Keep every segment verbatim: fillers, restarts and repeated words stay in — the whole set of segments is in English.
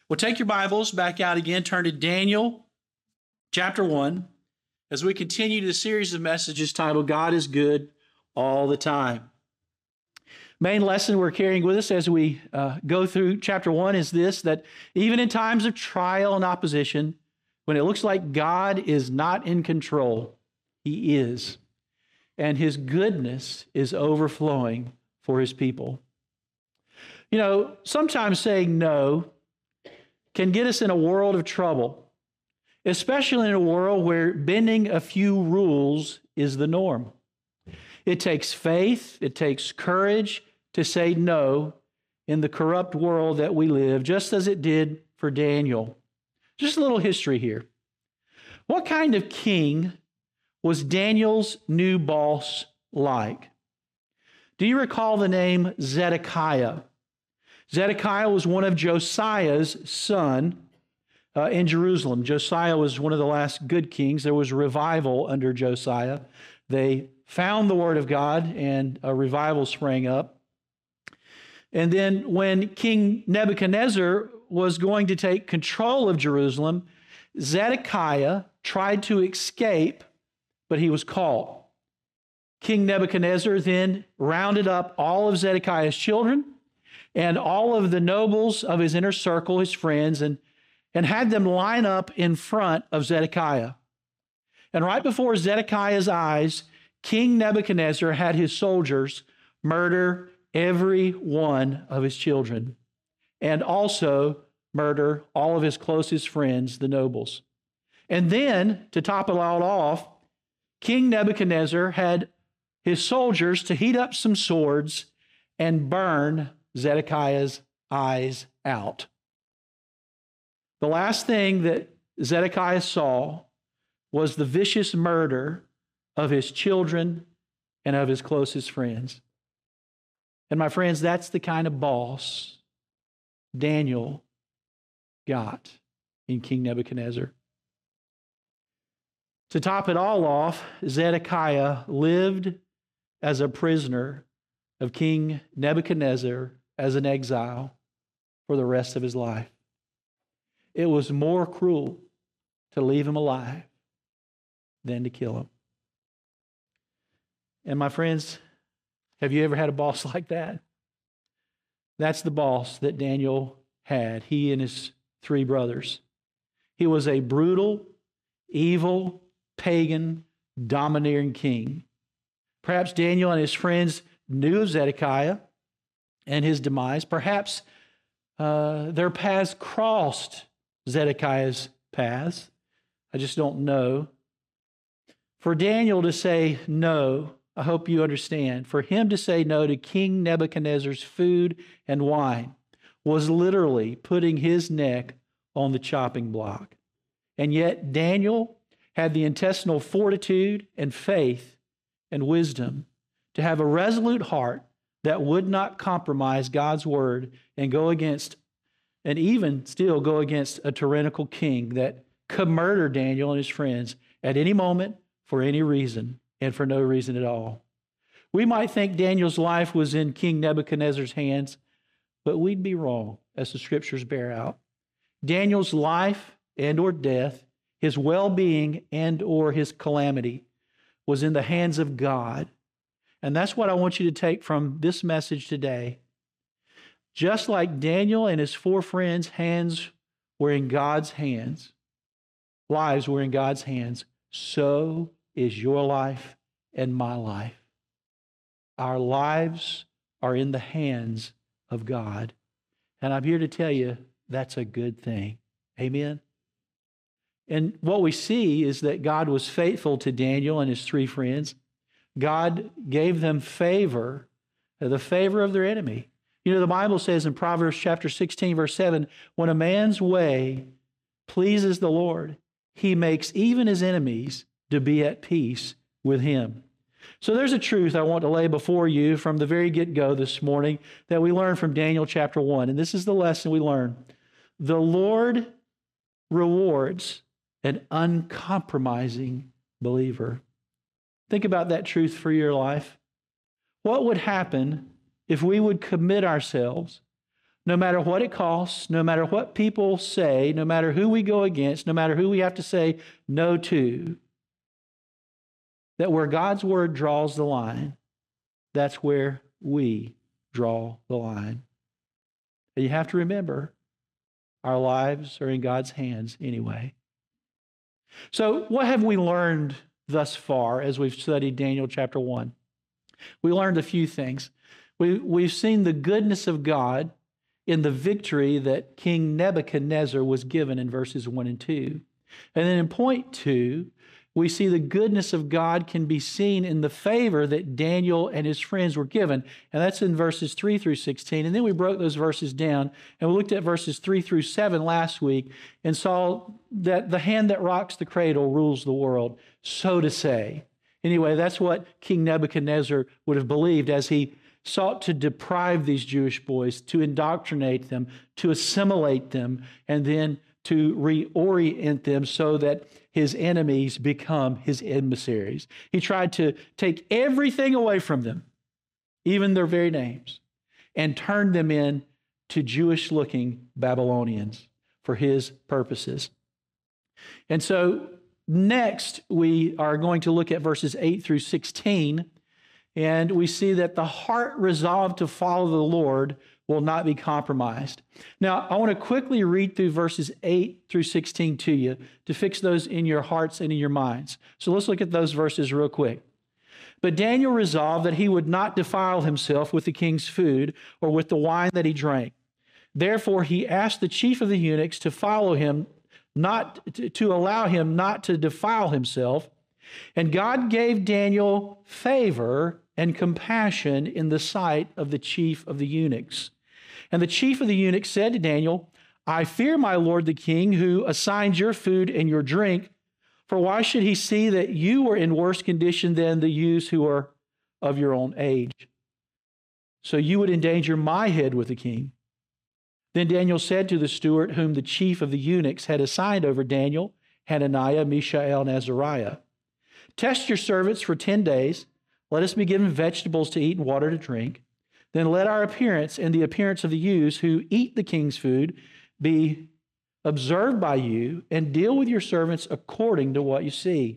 Well, take your Bibles back out again, turn to Daniel chapter one, as we continue the series of messages titled God is Good All the Time. Main lesson we're carrying with us as we uh, go through chapter one is this, that even in times of trial and opposition, when it looks like God is not in control, He is. And His goodness is overflowing for His people. You know, sometimes saying no can get us in a world of trouble, especially in a world where bending a few rules is the norm. It takes faith, it takes courage to say no in the corrupt world that we live, just as it did for Daniel. Just a little history here. What kind of king was Daniel's new boss like? Do you recall the name Zedekiah? Zedekiah was one of Josiah's son uh, in Jerusalem. Josiah was one of the last good kings. There was revival under Josiah. They found the word of God and a revival sprang up. And then when King Nebuchadnezzar was going to take control of Jerusalem, Zedekiah tried to escape, but he was caught. King Nebuchadnezzar then rounded up all of Zedekiah's children and all of the nobles of his inner circle, his friends, and, and had them line up in front of Zedekiah. And right before Zedekiah's eyes, King Nebuchadnezzar had his soldiers murder every one of his children and also murder all of his closest friends, the nobles. And then, to top it all off, King Nebuchadnezzar had his soldiers to heat up some swords and burn Zedekiah's eyes out. The last thing that Zedekiah saw was the vicious murder of his children and of his closest friends. And my friends, that's the kind of boss Daniel got in King Nebuchadnezzar. To top it all off, Zedekiah lived as a prisoner of King Nebuchadnezzar as an exile for the rest of his life. It was more cruel to leave him alive than to kill him. And my friends, have you ever had a boss like that? That's the boss that Daniel had, he and his three brothers. He was a brutal, evil, pagan, domineering king. Perhaps Daniel and his friends knew of Zedekiah and his demise. Perhaps uh, their paths crossed Zedekiah's paths. I just don't know. For Daniel to say no, I hope you understand, for him to say no to King Nebuchadnezzar's food and wine was literally putting his neck on the chopping block. And yet Daniel had the intestinal fortitude and faith and wisdom to have a resolute heart that would not compromise God's word and go against, and even still go against a tyrannical king that could murder Daniel and his friends at any moment, for any reason, and for no reason at all. We might think Daniel's life was in King Nebuchadnezzar's hands, but we'd be wrong, as the scriptures bear out. Daniel's life and or death, his well-being and or his calamity was in the hands of God. And that's what I want you to take from this message today. Just like Daniel and his four friends' hands were in God's hands, lives were in God's hands, so is your life and my life. Our lives are in the hands of God. And I'm here to tell you that's a good thing. Amen? And what we see is that God was faithful to Daniel and his three friends. God gave them favor, the favor of their enemy. You know, the Bible says in Proverbs chapter sixteen, verse seven, when a man's way pleases the Lord, he makes even his enemies to be at peace with him. So there's a truth I want to lay before you from the very get-go this morning that we learn from Daniel chapter one. And this is the lesson we learn. The Lord rewards an uncompromising believer. Think about that truth for your life. What would happen if we would commit ourselves no matter what it costs, no matter what people say, no matter who we go against, no matter who we have to say no to, that where God's word draws the line, that's where we draw the line. And you have to remember, our lives are in God's hands anyway. So what have we learned thus far as we've studied Daniel chapter one? We learned a few things. We, we've seen the goodness of God in the victory that King Nebuchadnezzar was given in verses one and two. And then in point two, we see the goodness of God can be seen in the favor that Daniel and his friends were given. And that's in verses three through sixteen. And then we broke those verses down and we looked at verses three through seven last week and saw that the hand that rocks the cradle rules the world, so to say. Anyway, that's what King Nebuchadnezzar would have believed as he sought to deprive these Jewish boys, to indoctrinate them, to assimilate them, and then to reorient them so that his enemies become his emissaries. He tried to take everything away from them, even their very names, and turn them in to Jewish-looking Babylonians for his purposes. And so next, we are going to look at verses eight through sixteen, and we see that the heart resolved to follow the Lord will not be compromised. Now, I want to quickly read through verses eight through sixteen to you to fix those in your hearts and in your minds. So let's look at those verses real quick. But Daniel resolved that he would not defile himself with the king's food or with the wine that he drank. Therefore, he asked the chief of the eunuchs to follow him, not to, to allow him not to defile himself. And God gave Daniel favor and compassion in the sight of the chief of the eunuchs. And the chief of the eunuchs said to Daniel, I fear my lord the king, who assigned your food and your drink, for why should he see that you are in worse condition than the youths who are of your own age? So you would endanger my head with the king. Then Daniel said to the steward whom the chief of the eunuchs had assigned over Daniel, Hananiah, Mishael, and Azariah, test your servants for ten days. Let us be given vegetables to eat and water to drink. Then let our appearance and the appearance of the youths who eat the king's food be observed by you, and deal with your servants according to what you see.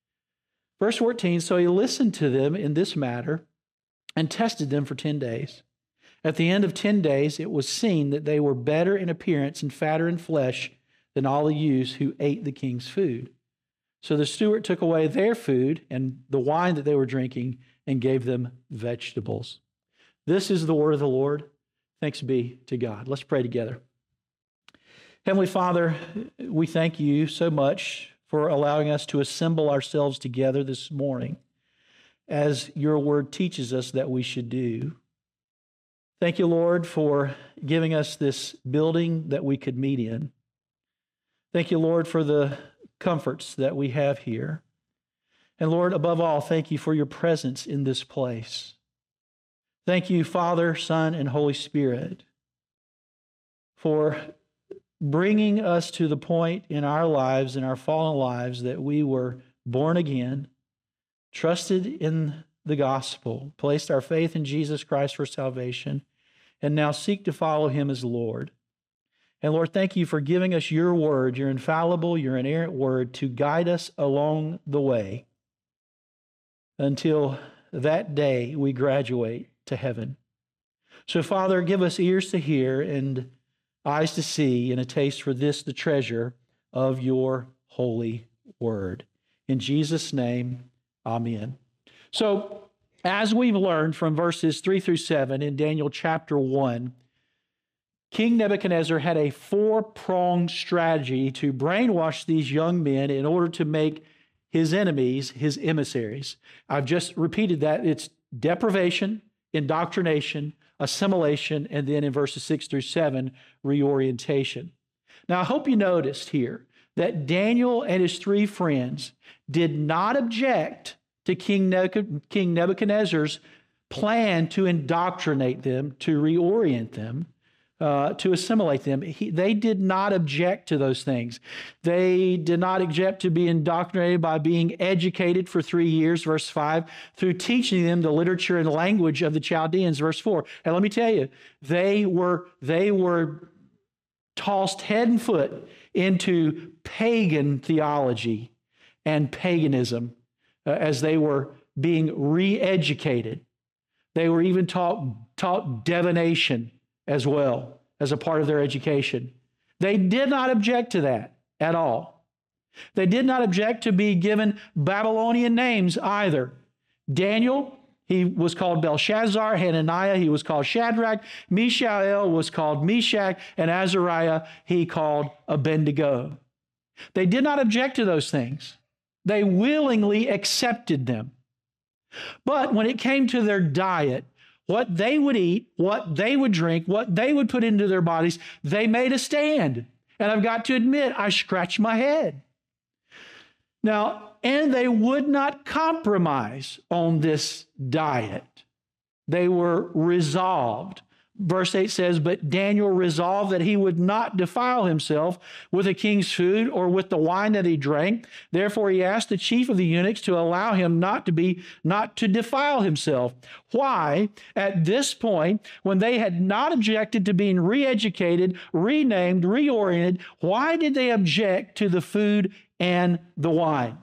Verse fourteen, so he listened to them in this matter and tested them for ten days. At the end of ten days, it was seen that they were better in appearance and fatter in flesh than all the youths who ate the king's food. So the steward took away their food and the wine that they were drinking and gave them vegetables. This is the word of the Lord. Thanks be to God. Let's pray together. Heavenly Father, we thank you so much for allowing us to assemble ourselves together this morning as your word teaches us that we should do. Thank you, Lord, for giving us this building that we could meet in. Thank you, Lord, for the comforts that we have here. And Lord, above all, thank you for your presence in this place. Thank you, Father, Son, and Holy Spirit, for bringing us to the point in our lives, in our fallen lives, that we were born again, trusted in the gospel, placed our faith in Jesus Christ for salvation, and now seek to follow him as Lord. And Lord, thank you for giving us your word, your infallible, your inerrant word, to guide us along the way until that day we graduate to heaven. So, Father, give us ears to hear and eyes to see and a taste for this, the treasure of your holy word. In Jesus' name, amen. So, as we've learned from verses three through seven in Daniel chapter one, King Nebuchadnezzar had a four-pronged strategy to brainwash these young men in order to make his enemies his emissaries. I've just repeated that. It's deprivation, indoctrination, assimilation, and then in verses six through seven, reorientation. Now, I hope you noticed here that Daniel and his three friends did not object to King Nebuchadnezzar's plan to indoctrinate them, to reorient them. uh, to assimilate them. He, they did not object to those things. They did not object to be indoctrinated by being educated for three years, verse five, through teaching them the literature and language of the Chaldeans, verse four. And let me tell you, they were, they were tossed head and foot into pagan theology and paganism uh, as they were being re-educated. They were even taught, taught divination as well as a part of their education. They did not object to that at all. They did not object to be given Babylonian names either. Daniel, he was called Belshazzar. Hananiah, he was called Shadrach. Mishael was called Meshach. And Azariah, he called Abednego. They did not object to those things. They willingly accepted them. But when it came to their diet, what they would eat, what they would drink, what they would put into their bodies, they made a stand. And I've got to admit, I scratched my head. Now, and they would not compromise on this diet. They were resolved. Verse eight says, but Daniel resolved that he would not defile himself with the king's food or with the wine that he drank. Therefore, he asked the chief of the eunuchs to allow him not to be, not to defile himself. Why? At this point, when they had not objected to being re-educated, renamed, reoriented, why did they object to the food and the wine?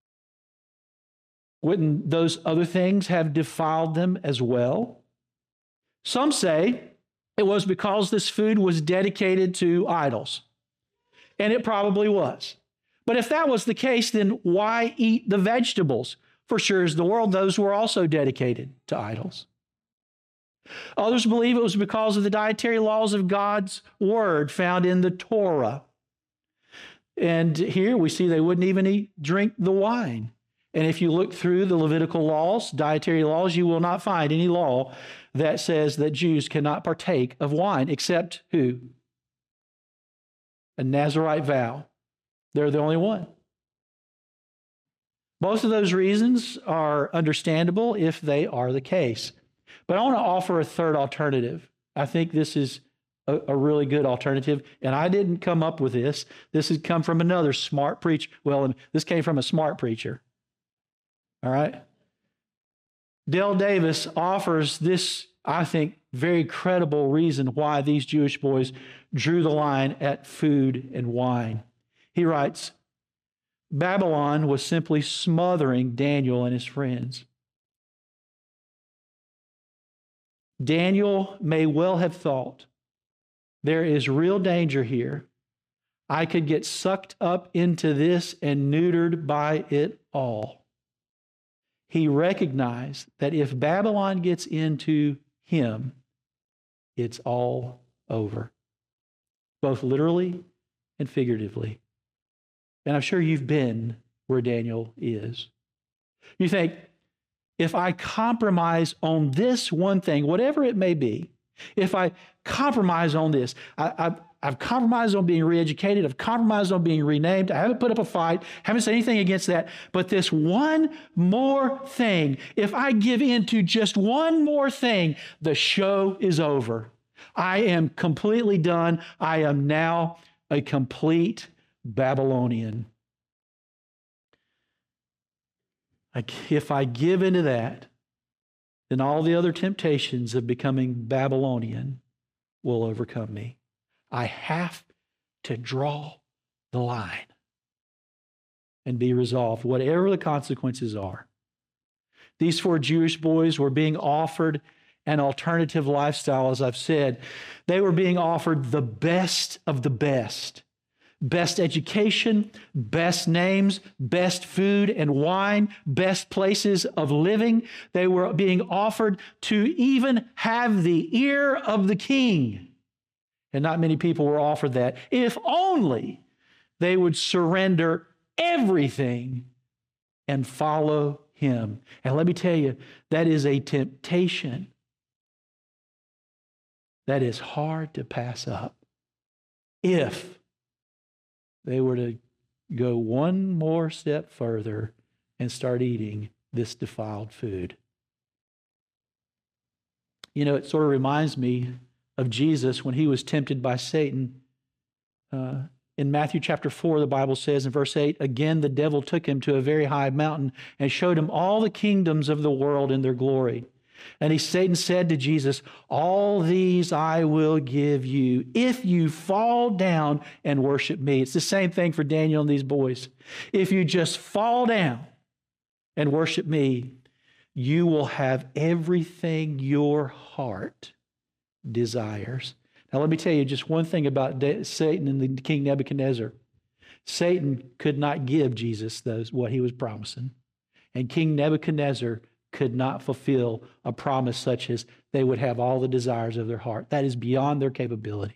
Wouldn't those other things have defiled them as well? Some say it was because this food was dedicated to idols, and it probably was. But if that was the case, then why eat the vegetables? For sure as the world, those were also dedicated to idols. Others believe it was because of the dietary laws of God's word found in the Torah. And here we see they wouldn't even eat, drink the wine. And if you look through the Levitical laws, dietary laws, you will not find any law that says that Jews cannot partake of wine, except who? A Nazirite vow. They're the only one. Both of those reasons are understandable if they are the case. But I want to offer a third alternative. I think this is a, a really good alternative, and I didn't come up with this. This has come from another smart preacher. Well, this came from a smart preacher. All right. Dale Davis offers this, I think, very credible reason why these Jewish boys drew the line at food and wine. He writes, Babylon was simply smothering Daniel and his friends. Daniel may well have thought, there is real danger here. I could get sucked up into this and neutered by it all. He recognized that if Babylon gets into him, it's all over, both literally and figuratively. And I'm sure you've been where Daniel is. You think, if I compromise on this one thing, whatever it may be, if I compromise on this, I, I've, I've compromised on being re-educated, I've compromised on being renamed, I haven't put up a fight, haven't said anything against that, but this one more thing, if I give in to just one more thing, the show is over. I am completely done. I am now a complete Babylonian. If I give into that, then all the other temptations of becoming Babylonian will overcome me. I have to draw the line and be resolved, whatever the consequences are. These four Jewish boys were being offered an alternative lifestyle, as I've said. They were being offered the best of the best. Best education, best names, best food and wine, best places of living. They were being offered to even have the ear of the king. And not many people were offered that. If only they would surrender everything and follow him. And let me tell you, that is a temptation that is hard to pass up if they were to go one more step further and start eating this defiled food. You know, it sort of reminds me of Jesus when he was tempted by Satan. Uh, in Matthew chapter four, the Bible says in verse eight, again, the devil took him to a very high mountain and showed him all the kingdoms of the world in their glory. And he, Satan said to Jesus, all these I will give you if you fall down and worship me. It's the same thing for Daniel and these boys. If you just fall down and worship me, you will have everything your heart desires. Now, let me tell you just one thing about Satan and the King Nebuchadnezzar. Satan could not give Jesus those what he was promising. And King Nebuchadnezzar could not fulfill a promise such as they would have all the desires of their heart. That is beyond their capabilities.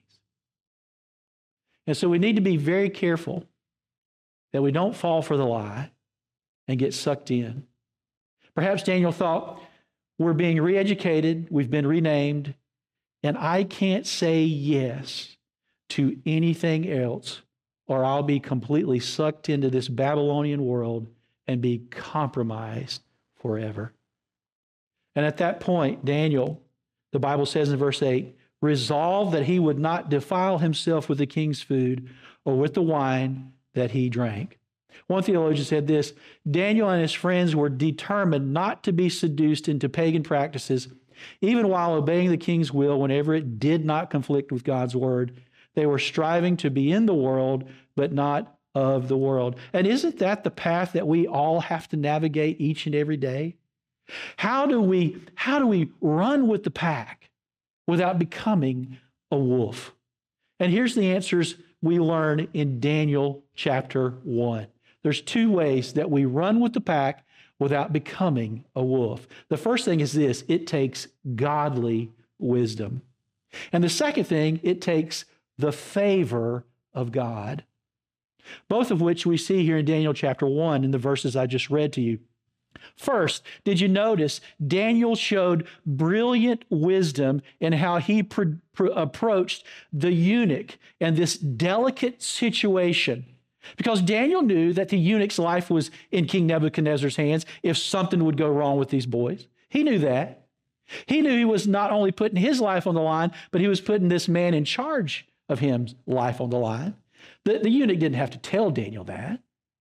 And so we need to be very careful that we don't fall for the lie and get sucked in. Perhaps Daniel thought, we're being re-educated, we've been renamed, and I can't say yes to anything else, or I'll be completely sucked into this Babylonian world and be compromised forever. And at that point, Daniel, the Bible says in verse eight, resolved that he would not defile himself with the king's food or with the wine that he drank. One theologian said this, Daniel and his friends were determined not to be seduced into pagan practices, even while obeying the king's will whenever it did not conflict with God's word. They were striving to be in the world, but not of the world. And isn't that the path that we all have to navigate each and every day? How do we, how do we run with the pack without becoming a wolf? And here's the answers we learn in Daniel chapter one. There's two ways that we run with the pack without becoming a wolf. The first thing is this, it takes godly wisdom. And the second thing, it takes the favor of God. Both of which we see here in Daniel chapter one in the verses I just read to you. First, did you notice Daniel showed brilliant wisdom in how he pr- pr- approached the eunuch and this delicate situation? Because Daniel knew that the eunuch's life was in King Nebuchadnezzar's hands if something would go wrong with these boys. He knew that. He knew he was not only putting his life on the line, but he was putting this man in charge of him's life on the line. The, the eunuch didn't have to tell Daniel that.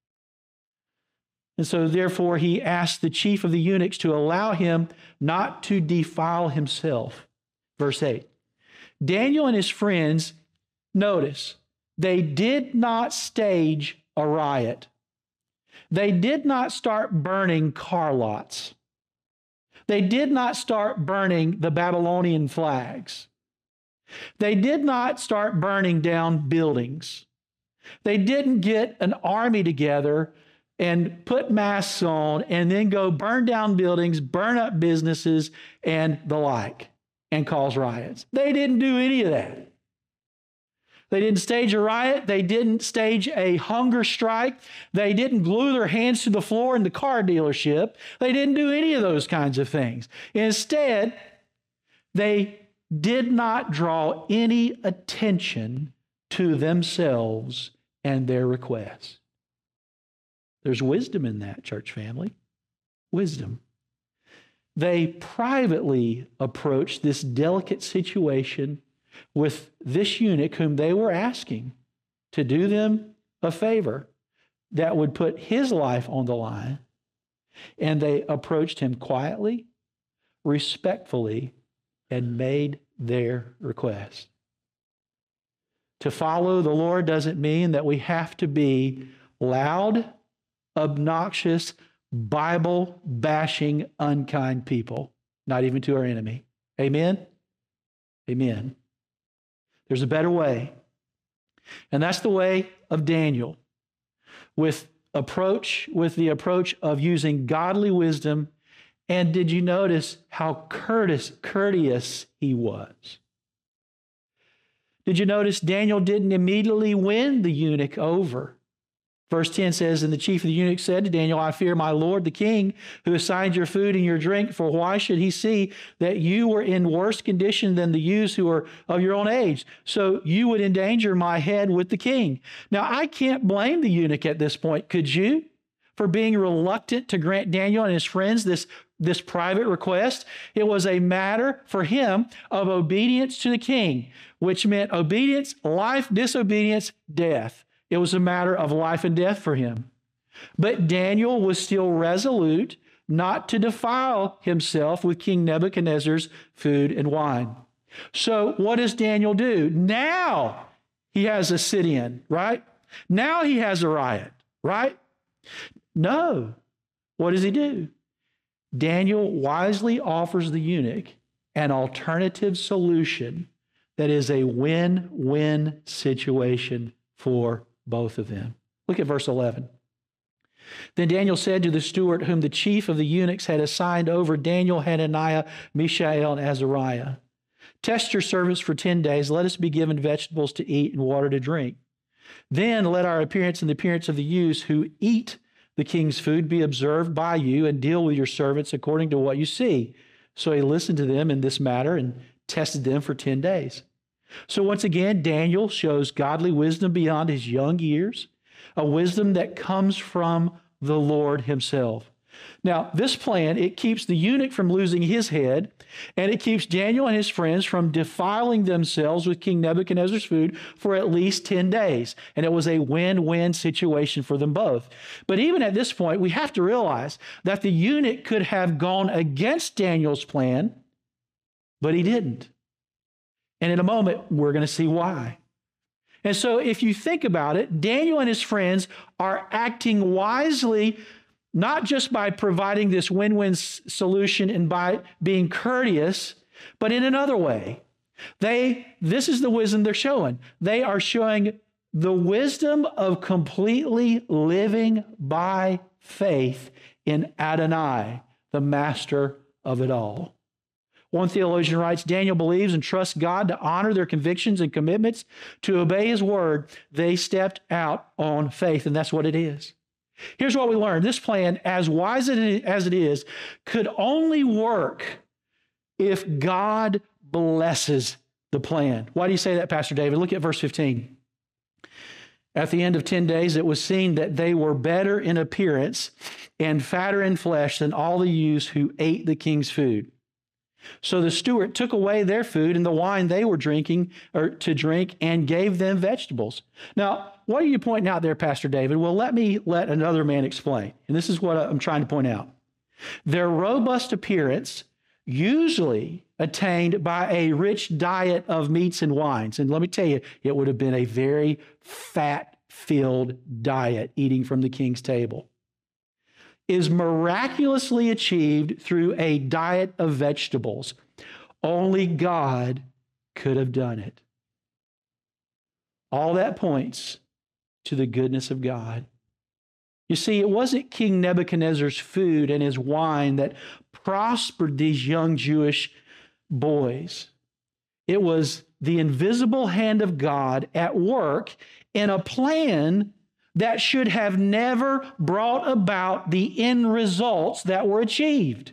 And so therefore he asked the chief of the eunuchs to allow him not to defile himself. Verse eight. Daniel and his friends, notice, they did not stage a riot. They did not start burning car lots. They did not start burning the Babylonian flags. They did not start burning down buildings. They didn't get an army together and put masks on and then go burn down buildings, burn up businesses, and the like, and cause riots. They didn't do any of that. They didn't stage a riot. They didn't stage a hunger strike. They didn't glue their hands to the floor in the car dealership. They didn't do any of those kinds of things. Instead, they did not draw any attention to themselves and their requests. There's wisdom in that, church family. Wisdom. They privately approached this delicate situation with this eunuch whom they were asking to do them a favor that would put his life on the line. And they approached him quietly, respectfully, and made their request. To follow the Lord doesn't mean that we have to be loud, obnoxious, Bible-bashing, unkind people, not even to our enemy. Amen? Amen. There's a better way. And that's the way of Daniel, with approach, with the approach of using godly wisdom. And did you notice how courteous, courteous he was? Did you notice Daniel didn't immediately win the eunuch over? Verse ten says, and the chief of the eunuchs said to Daniel, I fear my lord the king, who assigned your food and your drink, for why should he see that you were in worse condition than the youths who are of your own age? So you would endanger my head with the king. Now, I can't blame the eunuch at this point, could you? for being reluctant to grant Daniel and his friends this, this private request. It was a matter for him of obedience to the king, which meant obedience, life, disobedience, death. It was a matter of life and death for him. But Daniel was still resolute not to defile himself with King Nebuchadnezzar's food and wine. So what does Daniel do? Now he has a sit-in, right? Now he has a riot, right? No. What does he do? Daniel wisely offers the eunuch an alternative solution that is a win-win situation for both of them. Look at verse eleven. Then Daniel said to the steward whom the chief of the eunuchs had assigned over Daniel, Hananiah, Mishael, and Azariah, test your servants for ten days. Let us be given vegetables to eat and water to drink. Then let our appearance and the appearance of the youths who eat the king's food be observed by you, and deal with your servants according to what you see. So he listened to them in this matter and tested them for ten days. So once again, Daniel shows godly wisdom beyond his young years, a wisdom that comes from the Lord himself. Now, this plan, it keeps the eunuch from losing his head, and it keeps Daniel and his friends from defiling themselves with King Nebuchadnezzar's food for at least ten days. And it was a win-win situation for them both. But even at this point, we have to realize that the eunuch could have gone against Daniel's plan, but he didn't. And in a moment, we're going to see why. And so if you think about it, Daniel and his friends are acting wisely, not just by providing this win-win s- solution and by being courteous, but in another way. They, this is the wisdom they're showing. They are showing the wisdom of completely living by faith in Adonai, the master of it all. One theologian writes, Daniel believes and trusts God to honor their convictions and commitments, to obey his word. They stepped out on faith, and that's what it is. Here's what we learned. This plan, as wise as it is, could only work if God blesses the plan. Why do you say that, Pastor David? Look at verse fifteen. At the end of ten days, it was seen that they were better in appearance and fatter in flesh than all the youths who ate the king's food. So the steward took away their food and the wine they were drinking or to drink and gave them vegetables. Now, what are you pointing out there, Pastor David? Well, let me let another man explain. And this is what I'm trying to point out. Their robust appearance usually attained by a rich diet of meats and wines. And let me tell you, it would have been a very fat-filled diet eating from the king's table, is miraculously achieved through a diet of vegetables. Only God could have done it. All that points to the goodness of God. You see, it wasn't King Nebuchadnezzar's food and his wine that prospered these young Jewish boys. It was the invisible hand of God at work in a plan that should have never brought about the end results that were achieved.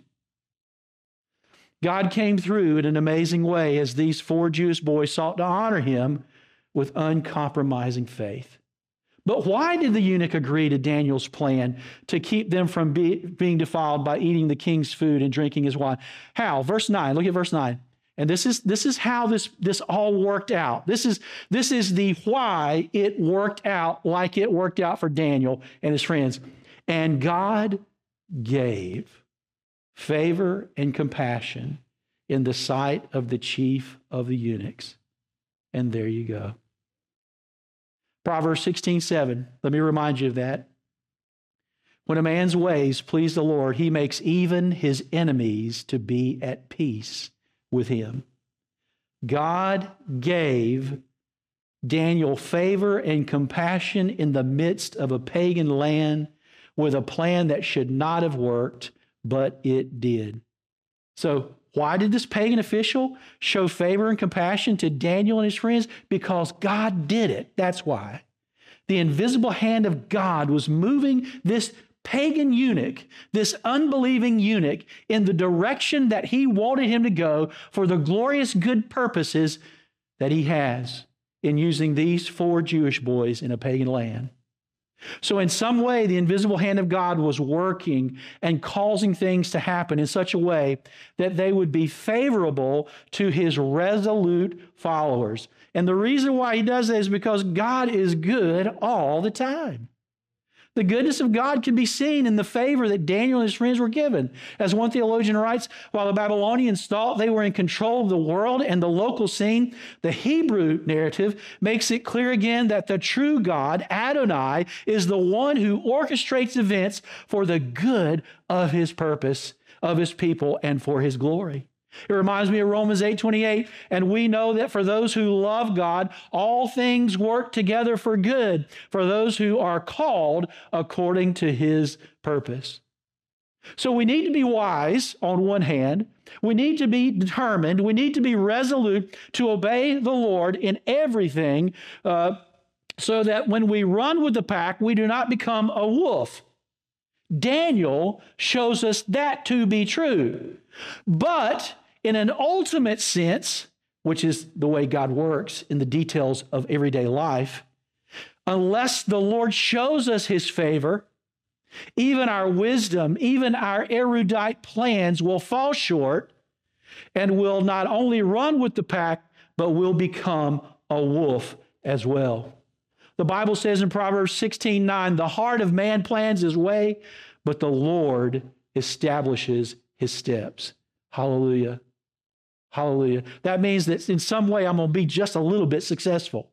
God came through in an amazing way as these four Jewish boys sought to honor him with uncompromising faith. But why did the eunuch agree to Daniel's plan to keep them from be, being defiled by eating the king's food and drinking his wine? How? Verse nine, look at verse nine. And this is, this is how this, this all worked out. This is, this is the why it worked out like it worked out for Daniel and his friends. And God gave favor and compassion in the sight of the chief of the eunuchs. And there you go. Proverbs sixteen seven, let me remind you of that. When a man's ways please the Lord, he makes even his enemies to be at peace with him. God gave Daniel favor and compassion in the midst of a pagan land with a plan that should not have worked, but it did. So why did this pagan official show favor and compassion to Daniel and his friends? Because God did it. That's why. The invisible hand of God was moving this pagan eunuch, this unbelieving eunuch, in the direction that he wanted him to go for the glorious good purposes that he has in using these four Jewish boys in a pagan land. So in some way, the invisible hand of God was working and causing things to happen in such a way that they would be favorable to his resolute followers. And the reason why he does that is because God is good all the time. The goodness of God can be seen in the favor that Daniel and his friends were given. As one theologian writes, while the Babylonians thought they were in control of the world and the local scene, the Hebrew narrative makes it clear again that the true God, Adonai, is the one who orchestrates events for the good of his purpose, of his people, and for his glory. It reminds me of Romans eight twenty-eight, and we know that for those who love God, all things work together for good, for those who are called according to his purpose. So we need to be wise on one hand. We need to be determined. We need to be resolute to obey the Lord in everything, uh, so that when we run with the pack, we do not become a wolf. Daniel shows us that to be true. But in an ultimate sense, which is the way God works in the details of everyday life, unless the Lord shows us his favor, even our wisdom, even our erudite plans will fall short and will not only run with the pack, but will become a wolf as well. The Bible says in Proverbs sixteen nine, the heart of man plans his way, but the Lord establishes his steps. Hallelujah. Hallelujah. That means that in some way I'm going to be just a little bit successful.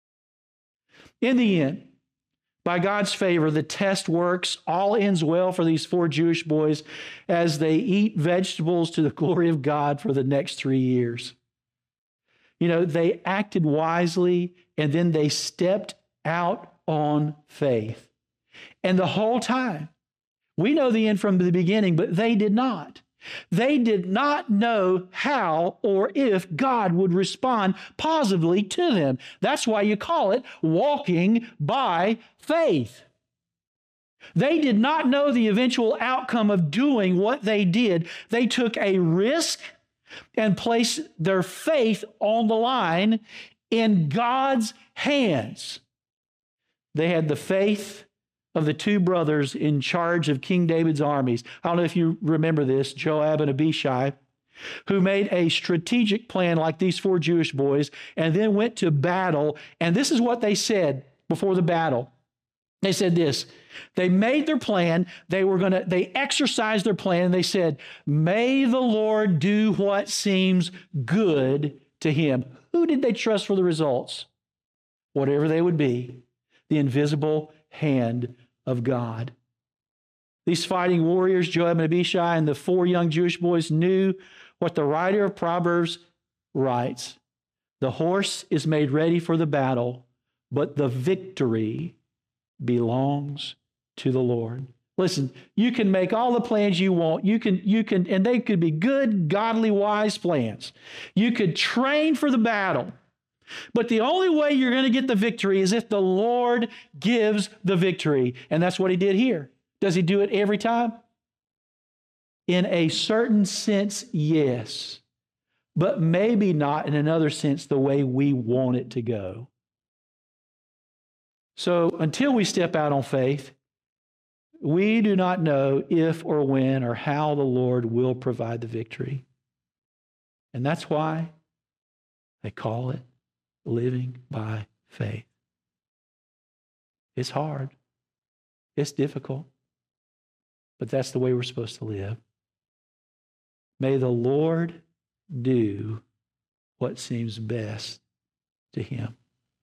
In the end, by God's favor, the test works. All ends well for these four Jewish boys as they eat vegetables to the glory of God for the next three years. You know, they acted wisely and then they stepped out on faith. And the whole time, we know the end from the beginning, but they did not. They did not know how or if God would respond positively to them. That's why you call it walking by faith. They did not know the eventual outcome of doing what they did. They took a risk and placed their faith on the line in God's hands. They had the faith of the two brothers in charge of King David's armies. I don't know if you remember this, Joab and Abishai, who made a strategic plan like these four Jewish boys and then went to battle. And this is what they said before the battle. They said this, they made their plan, they were going to, they exercised their plan, and they said, may the Lord do what seems good to him. Who did they trust for the results? Whatever they would be, the invisible hand of God. These fighting warriors, Joab and Abishai, and the four young Jewish boys knew what the writer of Proverbs writes. The horse is made ready for the battle, but the victory belongs to the Lord. Listen, you can make all the plans you want. You can, you can, and they could be good, godly, wise plans. You could train for the battle. But the only way you're going to get the victory is if the Lord gives the victory. And that's what he did here. Does he do it every time? In a certain sense, yes. But maybe not in another sense the way we want it to go. So until we step out on faith, we do not know if or when or how the Lord will provide the victory. And that's why they call it living by faith. It's hard. It's difficult. But that's the way we're supposed to live. May the Lord do what seems best to him.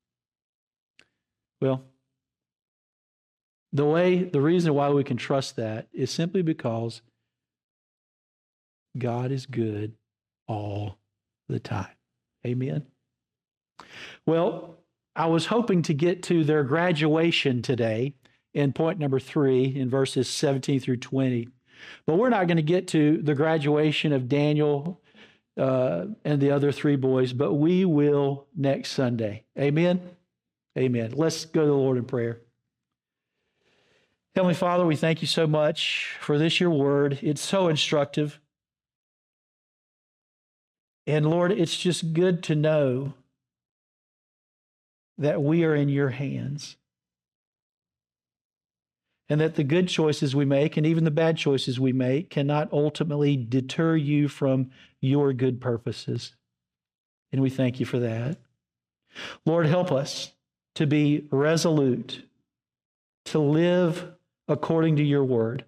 Well, the way, the reason why we can trust that is simply because God is good all the time. Amen. Well, I was hoping to get to their graduation today in point number three in verses seventeen through twenty. But we're not going to get to the graduation of Daniel uh, and the other three boys, but we will next Sunday. Amen? Amen. Let's go to the Lord in prayer. Heavenly Father, we thank you so much for this, your word. It's so instructive. And Lord, it's just good to know that we are in your hands. and that the good choices we make and even the bad choices we make cannot ultimately deter you from your good purposes. And we thank you for that. Lord, help us to be resolute, to live according to your word.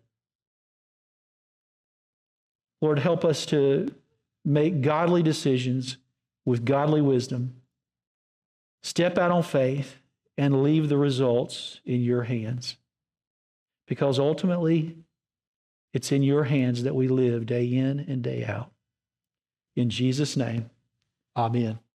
Lord, help us to make godly decisions with godly wisdom. Step out on faith and leave the results in your hands. Because ultimately, it's in your hands that we live day in and day out. In Jesus' name, amen.